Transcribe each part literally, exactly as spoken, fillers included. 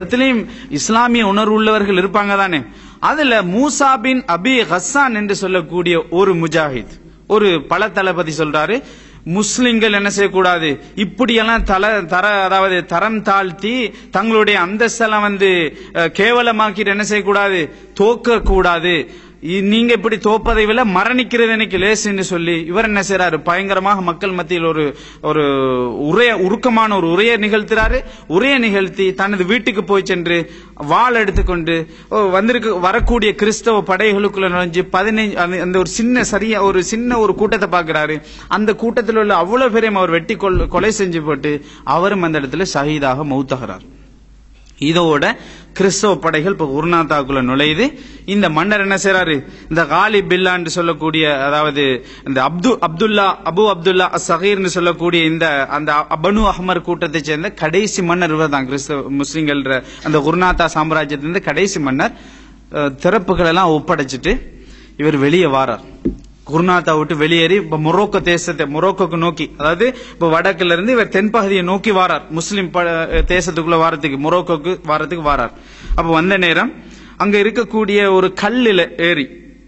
இஸ்லாமிய உணர்வு உள்ளவர்கள் இருப்பாங்க தானே. அதுல மூசா பின் அபி ஹஸ்ஸான் என்று சொல்லக்கூடிய ஒரு முஜாஹித், ஒரு பல தளபதி சொல்றாரு, முஸ்லிம்கள் என்ன செய்யக்கூடாது, இப்படியெல்லாம் தல தர அதாவது தரம் தாழ்த்தி தங்களுடைய அந்தஸ்தெல்லாம் வந்து கேவலமாக்கிட்டு என்ன செய்யக்கூடாது, தோக்க கூடாது, நீங்க இப்படி தோப்பதை விட மரணிக்கிறது எனக்கு லேசுன்னு சொல்லி இவர் என்ன செய்யறாரு, பயங்கரமாக மக்கள் மத்தியில் ஒரு ஒரு உரைய உருக்கமான ஒரு உரையை நிகழ்த்துறாரு. உரையை நிகழ்த்தி தனது வீட்டுக்கு போய் சென்று வாள் எடுத்துக்கொண்டு வந்திருக்கு வரக்கூடிய கிறிஸ்தவ படைகளுக்குள்ள நுழைஞ்சு பதினைஞ்சு அந்த ஒரு சின்ன சரியா ஒரு சின்ன ஒரு கூட்டத்தை பாக்குறாரு. அந்த கூட்டத்தில் உள்ள அவ்வளவு பேரையும் அவர் வெட்டி கொலை செஞ்சு போட்டு அவரும் அந்த இடத்துல ஷஹீதாக மௌத்தாகிறார். இதோட கிறிஸ்தவ படைகள் இப்ப குர்நாத்தாக்குள்ள நுழையுது. இந்த மன்னர் என்ன செய்யறாரு, இந்த காலிப் பில்லா என்று சொல்லக்கூடிய அதாவது இந்த அப்து அப்துல்லா அபு அப்துல்லா சகீர்னு சொல்லக்கூடிய இந்த அந்த பனு அஹ்மர் கூட்டத்தை சேர்ந்த கடைசி மன்னர் இவர் தான். கிறிஸ்தவ முஸ்லிம்கள் அந்த குர்நாத்தா சாம்ராஜ்யத்திலிருந்து கடைசி மன்னர். திறப்புகள் எல்லாம் ஒப்படைச்சிட்டு இவர் வெளியே வாரார். குர்நாத்தா விட்டு வெளியேறி இப்ப மொரோக்கோ தேசத்தை மொரோக்கோக்கு நோக்கி, அதாவது இப்ப வடக்குல இருந்து இவர் தென்பகுதியை நோக்கி வாரார். முஸ்லிம் தேசத்துக்குள்ள வாரத்துக்கு மொரோக்கோக்கு வாரத்துக்கு வாரார். அப்ப வந்த நேரம் அங்க இருக்கக்கூடிய ஒரு கல்லுல ஏறி,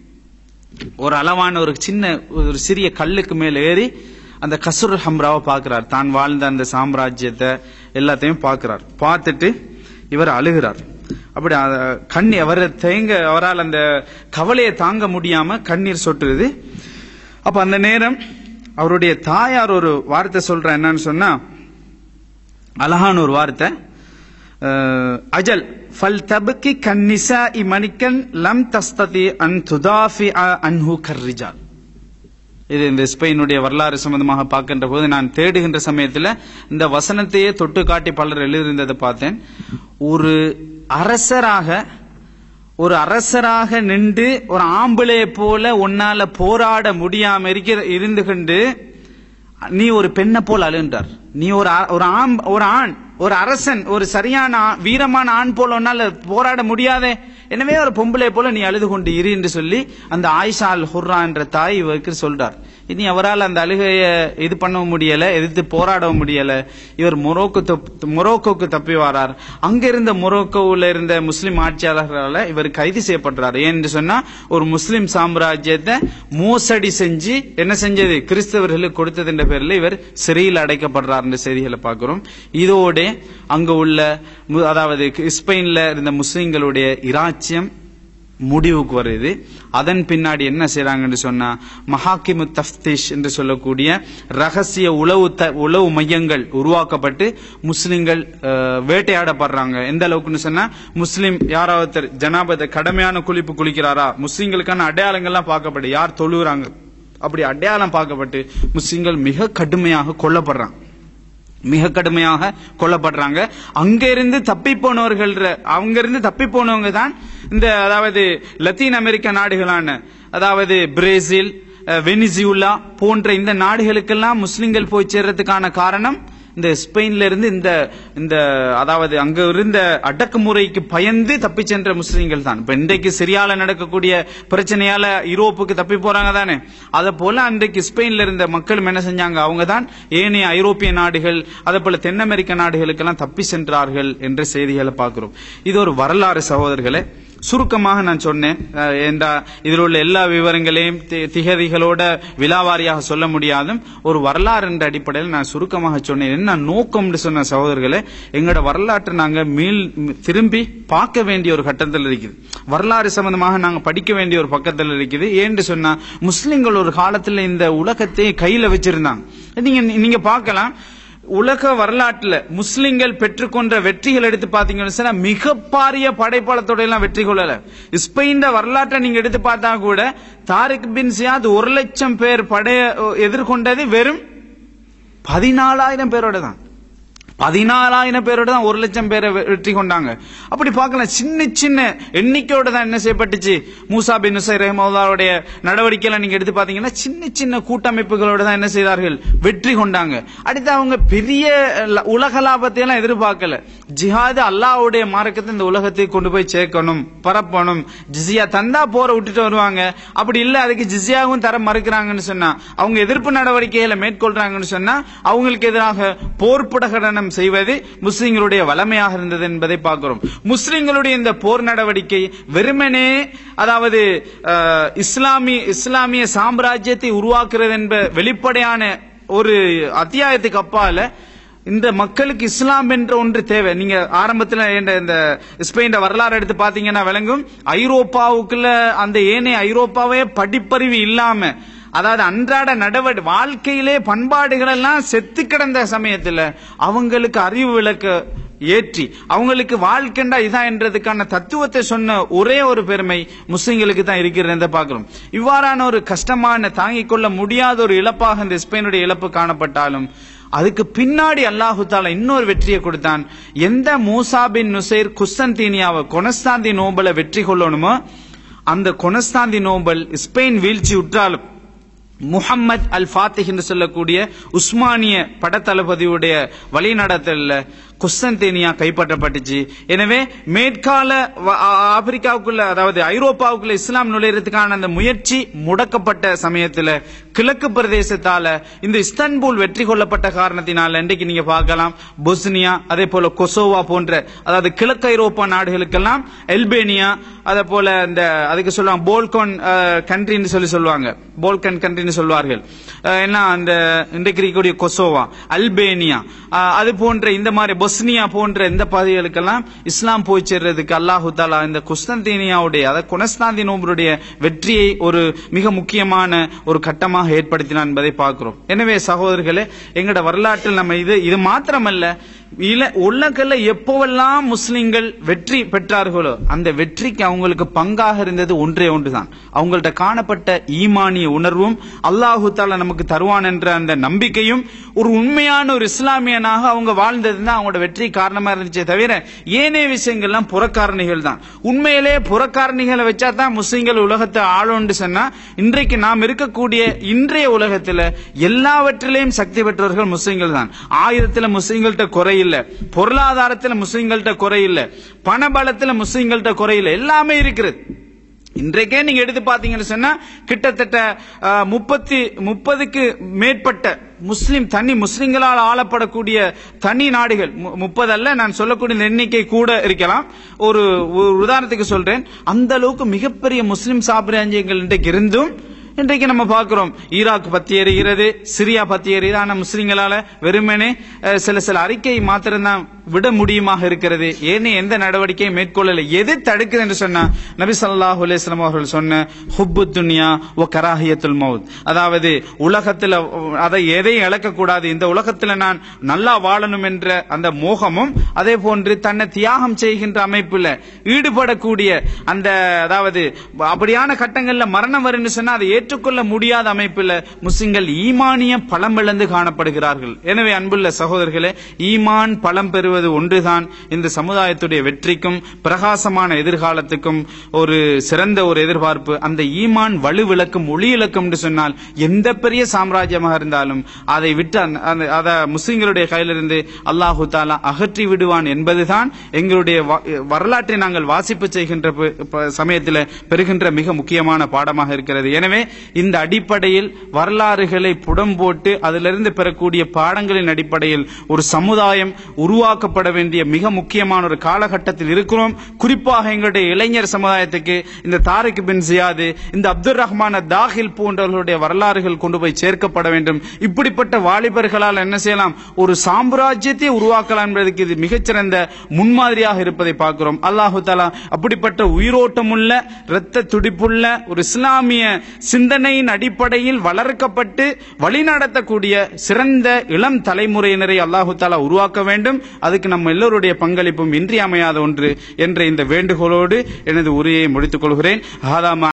ஒரு அளவான ஒரு சின்ன ஒரு சிறிய கல்லுக்கு மேல ஏறி அந்த கசுர் ஹம்ராவை பாக்குறார். தான் வாழ்ந்த அந்த சாம்ராஜ்யத்தை எல்லாத்தையும் பாக்குறார். பார்த்துட்டு இவர் அழுகிறார். அப்படி கண்ணீர் அவரை தேங்க அவரால் அந்த கவலையை தாங்க முடியாம கண்ணீர் சொட்டுறது. அப்ப அந்த நேரம் அவருடைய தாயார் ஒரு வார்த்தை சொல்ற, என்னன்னு சொன்னா அழகான ஒரு வார்த்தை, அஜல் ஃபல் தபக்கி கன்னிசா இ மணிக்கன் லம் தஸ்ததி அன் துதாஃபி அன்ஹு கர்ரிஜால். இது இந்த ஸ்பெயினுடைய வரலாறு சம்பந்தமாக பார்க்கின்ற போது நான் தேடுகின்ற சமயத்தில் இந்த வசனத்தையே தொட்டு காட்டி பலர் எழுதியிருந்ததை பார்த்தேன். ஒரு அரசராக ஒரு அரசராக நின்று ஒரு ஆம்பளையை போல உன்னால போராட முடியாம இருக்கிற இருந்து கொண்டு நீ ஒரு பெண்ணை போல் அழுன்றார். நீ ஒரு ஒரு ஆண் ஒரு ஆண் ஒரு அரசன் ஒரு சரியான வீரமான ஆண் போல உன்னால போராட முடியாதே, எனவே ஒரு பொம்பளை போல நீ அழுது கொண்டு இரு என்று சொல்லி அந்த ஆயிஷா அல் ஹுர்ரா என்ற தாய் இவருக்கு சொல்றார். இனி அவரால் அந்த அழுகைய இது பண்ண முடியல, எதிர்த்து போராடவும் முடியல. இவர் மொரோக்கோ மொரோக்கோக்கு தப்பி வரார். அங்க இருந்த மொரோக்கோவில் இருந்த முஸ்லிம் ஆட்சியாளர்களால் இவர் கைது செய்யப்படுறார். ஏன்னு சொன்னா ஒரு முஸ்லிம் சாம்ராஜ்யத்தை மோசடி செஞ்சு என்ன செஞ்சது, கிறிஸ்தவர்களுக்கு கொடுத்தது என்ற பேரில் இவர் சிறையில் அடைக்கப்படுறார் என்ற செய்திகளை பார்க்கிறோம். இதோட அங்க உள்ள அதாவது ஸ்பெயின்ல இருந்த முஸ்லிம்களுடைய இராச்சியம் முடிவுக்கு வருது. அதன் பின்னாடி என்ன செய்யறாங்கன்னு சொன்னா மஹாக்கிமு தஃப்தீஷ் என்று சொல்லக்கூடிய ரகசிய உளவு உளவு மையங்கள் உருவாக்கப்பட்டு முஸ்லிம்கள் வேட்டையாடப்படுறாங்க. எந்த அளவுக்குன்னு சொன்னா முஸ்லிம் யாராவது ஜனாபத கடமையான குளிப்பு குளிக்கிறாரா, முஸ்லிம்களுக்கான அடையாளங்கள்லாம் பார்க்கப்பட்டு யார் தொழுகிறாங்க அப்படி அடையாளம் பார்க்கப்பட்டு முஸ்லிம்கள் மிக கடுமையாக கொல்லப்படுறாங்க மிக கடுமையாக கொல்லப்படுறாங்க. அங்க இருந்து தப்பி போனவர்கள் அவங்க இருந்து தப்பி போனவங்க தான் இந்த அதாவது லத்தீன் அமெரிக்க நாடுகளான அதாவது பிரேசில், வெனிசுலா போன்ற இந்த நாடுகளுக்கெல்லாம் முஸ்லிம்கள் போய் சேர்றதுக்கான காரணம் இந்த ஸ்பெயின்ல இருந்து இந்த இந்த அதாவது அங்க இருந்த அடக்குமுறைக்கு பயந்து தப்பி சென்ற முஸ்லிம்கள் தான். இப்ப இன்றைக்கு சிரியால நடக்கக்கூடிய பிரச்சனையால யூரோப்புக்கு தப்பி போறாங்க தானே, அதை போல அன்றைக்கு ஸ்பெயின்ல இருந்த மக்களும் என்ன செஞ்சாங்க, அவங்க தான் ஏனைய ஐரோப்பிய நாடுகள் அதே போல தென் அமெரிக்க நாடுகளுக்கெல்லாம் தப்பி சென்றார்கள் என்ற செய்திகளை பார்க்கிறோம். இது ஒரு வரலாறு சகோதரர்களே. சுருக்கமாக நான் சொன்னேன். இதில் உள்ள எல்லா விவரங்களையும் திகதிகளோட விலாவாரியாக சொல்ல முடியாதும் ஒரு வரலாறு என்ற அடிப்படையில் நான் சுருக்கமாக சொன்னேன். என்ன நோக்கம் சொன்ன சகோதரர்களே, எங்களோட வரலாற்றை நாங்க மீள் திரும்பி பார்க்க வேண்டிய ஒரு கட்டத்தில் இருக்குது. வரலாறு சம்பந்தமாக நாங்க படிக்க வேண்டிய ஒரு பக்கத்தில் இருக்குது. ஏன்னு சொன்னா முஸ்லிம்கள் ஒரு காலத்தில் இந்த உலகத்தை கையில வச்சிருந்தாங்க. நீங்க நீங்க பார்க்கலாம், உலக வரலாற்றுல முஸ்லிம்கள் பெற்றுக்கொண்ட வெற்றிகள் எடுத்து பாத்தீங்கன்னா மிக பாரிய படைப்பாளத்தோட எல்லாம் வெற்றி கொள்ளல. ஸ்பெயின் வரலாற்றை நீங்க எடுத்து பார்த்தா கூட தாரிக் பின் சியாத் ஒரு லட்சம் பேர் படைய எதிர்கொண்டது வெறும் பதினாலாயிரம் பேரோட தான். பதினாலாயிரம் பேரோட தான் ஒரு லட்சம் பேரை வெற்றி கொண்டாங்க. அப்படி பார்க்கலாம், சின்ன சின்ன எண்ணிக்கையோட தான் என்ன செய்யப்பட்டுச்சு. மூசா பின் நுசைர் ரஹ்மத்துல்லாஹுடைய நடவடிக்கைகளை நீங்க எடுத்து பாத்தீங்கன்னா சின்ன சின்ன கூட்டமைப்புகளோட தான் என்ன செய்தார்கள், வெற்றி கொண்டாங்க. அடுத்து அவங்க பெரிய உலக லாபத்தை எல்லாம் எதிர்பார்க்கல. ஜிஹாது அல்லாஹ்வுடைய மார்க்கத்தை இந்த உலகத்தை கொண்டு போய் சேர்க்கணும், பரப்பணும். ஜிஸியா தந்தா போற விட்டுட்டு வருவாங்க. அப்படி இல்ல அதுக்கு ஜிஸியாவும் தர மறுக்கிறாங்கன்னு சொன்னா, அவங்க எதிர்ப்பு நடவடிக்கைகளை மேற்கொள்றாங்கன்னு சொன்னா அவங்களுக்கு எதிராக போர் பிரகடனம் பிரகடனம் செய்வது முஸ்லிம்களுடைய வளமையாக இருந்தது என்பதை பார்க்கிறோம். முஸ்லிம்களுடைய இந்த போர் நடவடிக்கை வெறுமனே அதாவது இஸ்லாமிய இஸ்லாமிய சாம்ராஜ்யத்தை உருவாக்குறது என்ற வெளிப்படையான ஒரு அத்தியாயத்துக்கு அப்பால இந்த மக்களுக்கு இஸ்லாம் என்ற ஒன்று தேவை. நீங்க ஆரம்பத்தில் இந்த ஸ்பெயின் வரலாறு எடுத்து பாத்தீங்கன்னா விளங்கும். ஐரோப்பாவுக்குள்ள அந்த ஏனைய ஐரோப்பாவே படிப்பறிவு இல்லாம, அதாவது அன்றாட நடவடி வாழ்க்கையிலே பண்பாடுகள் எல்லாம் செத்து கிடந்த சமயத்துல அவங்களுக்கு அறிவு விளக்க ஏற்றி அவங்களுக்கு வாழ்க்கைண்டா இதான் என்றதுக்கான தத்துவத்தை சொன்ன ஒரே ஒரு பெருமை முஸ்லிம்களுக்கு தான் இருக்கிறது பார்க்கிறோம். இவ்வாறான ஒரு கஷ்டமான தாங்கிக் கொள்ள முடியாத ஒரு இழப்பாக இந்த ஸ்பெயினுடைய இழப்பு காணப்பட்டாலும் அதுக்கு பின்னாடி அல்லாஹு தாலா இன்னொரு வெற்றியை கொடுத்தான். எந்த மூசா பின் நுசைர் குஸ்தந்தீனியாவை கொனஸ்தாந்தினோபலை வெற்றி கொள்ளணுமோ அந்த கொனஸ்தாந்தினோபல் ஸ்பெயின் வீழ்ச்சி உற்றாலும் முஹம்மத் அல் ஃபாத்திஹ் என்று சொல்லக்கூடிய உஸ்மானிய படத்தளபதியுடைய வழிநடத்தல குஸ்தந்தீனியா கைப்பற்றப்பட்டுச்சு. எனவே மேற்கால ஆப்பிரிக்காவுக்குள்ள அதாவது ஐரோப்பாவுக்குள்ள இஸ்லாம் நுழைறதுக்கான அந்த முயற்சி முடக்கப்பட்ட சமயத்தில் கிழக்கு பிரதேசத்தால இந்த இஸ்தான்புல் வெற்றி கொள்ளப்பட்ட காரணத்தினால இன்றைக்கு நீங்க பார்க்கலாம் பொஸ்னியா அதே போல கொசோவா போன்ற அதாவது கிழக்கு ஐரோப்பா நாடுகளுக்கெல்லாம் அல்பேனியா அதே போல இந்த அதுக்கு சொல்லுவாங்க போல்கன் கண்ட்ரின்னு சொல்லி சொல்லுவாங்க, போல்கன் கண்ட்ரின்னு சொல்வார்கள். என்ன அந்த இன்றைக்கு இருக்கக்கூடிய கொசோவா, அல்பேனியா அது போன்ற இந்த மாதிரி பொஸ்னியா போன்ற இந்த பகுதிகளுக்கெல்லாம் இஸ்லாம் போய் சேர்றதுக்கு அல்லாஹு தாலா இந்த குஸ்தந்தீனியாவுடைய அதாவது கொனஸ்தாந்தினோபலுடைய வெற்றியை ஒரு மிக முக்கியமான ஒரு கட்டமாக ஏற்படுத்தினார் என்பதை பார்க்கிறோம். எனவே சகோதரர்களே, எங்கட வரலாற்றில் நம்ம இது இது மாத்திரமல்ல, உலகில் எப்போவெல்லாம் முஸ்லிம்கள் வெற்றி பெற்றார்களோ அந்த வெற்றிக்கு அவங்களுக்கு பங்காக இருந்தது ஒன்றே ஒன்றுதான், அவங்கள்ட்ட காணப்பட்ட ஈமானிய உணர்வும் அல்லாஹு தாலா நமக்கு தருவான் என்ற அந்த நம்பிக்கையும் ஒரு உண்மையான ஒரு இஸ்லாமியனாக அவங்க வாழ்ந்தது தான் அவங்களோட வெற்றி காரணமா இருந்துச்சே தவிர ஏனைய விஷயங்கள்லாம் புறக்காரணிகள் தான். உண்மையிலே புறக்காரணிகளை வச்சா தான் முஸ்லிம்கள் உலகத்தை ஆளோன்னு சொன்னா இன்றைக்கு நாம் இருக்கக்கூடிய இன்றைய உலகத்தில் எல்லாவற்றிலையும் சக்தி பெற்றவர்கள் முஸ்லிம்கள் தான். ஆயுதத்தில் முஸ்லிம்கள்ட்ட குறை இல்ல, பொருளாதாரத்தில் முஸ்லிம்கள்ட்ட குறை இல்ல, பணபலத்தில் முஸ்லிம்கள்ட்ட குறை இல்ல, எல்லாமே இருக்கிறது. இன்றைக்கே நீங்க எடுத்து பாத்தீங்கன்னு சொன்னா கிட்டத்தட்ட முப்பத்தி முப்பதுக்கு மேற்பட்ட முஸ்லிம் தனி முஸ்லிம்களால் ஆளப்படக்கூடிய தனி நாடுகள், முப்பது அல்ல நான் சொல்லக்கூடிய எண்ணிக்கை கூட இருக்கலாம். ஒரு உதாரணத்துக்கு சொல்றேன், அந்த அளவுக்கு மிகப்பெரிய முஸ்லிம் சாம்ராஜ்யங்கள் இன்றைக்கு இருந்தும் இன்றைக்கு நம்ம பார்க்கிறோம் ஈராக் பத்தி எறிகிறது, சிரியா பத்தி எறிகிறது. ஆனா முஸ்லிம்களால வெறுமனே சில சில அறிக்கை மாத்திரம்தான் விட முடியுமாக இருக்கிறது. ஏனே எந்த நடவடிக்கையும் மேற்கொள்ளல. எது தடுக்குது என்று சொன்னா நபி ஸல்லல்லாஹு அலைஹி வஸல்லம் அவர்கள் சொன்ன ஹுப்புத் துன்யா வ கராஹியத்துல் மௌத், அதாவது உலகத்தில் அதை எதையும் இழக்க கூடாது, இந்த உலகத்தில் நான் நல்லா வாழணும் என்ற அந்த மோகமும் அதே போன்று தன்னை தியாகம் செய்கின்ற அமைப்புல ஈடுபடக்கூடிய அந்த அதாவது அப்படியான கட்டங்கள்ல மரணம் வரும்னு சொன்னா அதை ஏற்றுக்கொள்ள முடியாத அமைப்பில் முஸ்லிம்கள் ஈமானிய பலம் இழந்து காணப்படுகிறார்கள். எனவே அன்புள்ள சகோதரர்களே, ஈமான் பலம் பெறுவது ஒன்றுதான் இந்த சமுதாயத்துடைய வெற்றிக்கும் பிரகாசமான எதிர்காலத்துக்கும் ஒரு சிறந்த ஒரு எதிர்பார்ப்பு. அந்த ஈமான் வலுவிளக்கும் ஒளி இழக்கும் என்று சொன்னால் எந்த பெரிய சாம்ராஜ்யமாக இருந்தாலும் அதை விட்டு அதை முஸ்லிம்களுடைய கையிலிருந்து அல்லாஹு தாலா அகற்றி விடுவான் என்பதுதான் எங்களுடைய வரலாற்றை நாங்கள் வாசிப்பு செய்கின்ற சமயத்தில் பெறுகின்ற மிக முக்கியமான பாடமாக இருக்கிறது. எனவே இந்த அடிப்படையில் வரலாறுகளை புடம் போட்டு அதிலிருந்து பெறக்கூடிய பாடங்களின் அடிப்படையில் ஒரு சமுதாயம் உருவாக்கப்பட வேண்டிய மிக முக்கியமான ஒரு காலகட்டத்தில் இருக்கிறோம். குறிப்பாக எங்களுடைய இளைஞர் சமுதாயத்துக்கு இந்த தாரிக் பின் ஜியாத், இந்த அப்துல் ரஹ்மான் தாஹில் போன்றவர்களுடைய வரலாறுகள் கொண்டு போய் சேர்க்கப்பட வேண்டும். இப்படிப்பட்ட வாலிபர்களால் என்ன செய்யலாம், ஒரு சாம்ராஜ்யத்தை உருவாக்கலாம் என்பதற்கு இது மிகச்சிறந்த முன்மாதிரியாக இருப்பதை பார்க்கிறோம். அல்லாஹு தஆலா அப்படிப்பட்ட உயிரோட்டமுள்ள இரத்த துடிப்புள்ள ஒரு இஸ்லாமிய சிந்தனையின் அடிப்படையில் வளர்க்கப்பட்டு வழிநடத்தக்கூடிய சிறந்த இளம் தலைமுறையினரை அல்லாஹு தஆலா உருவாக்க வேண்டும். அதுக்கு நம்ம எல்லோருடைய பங்களிப்பும் இன்றியமையாத ஒன்று என்ற இந்த வேண்டுகோளோடு எனது உரையை முடித்துக் கொள்கிறேன்.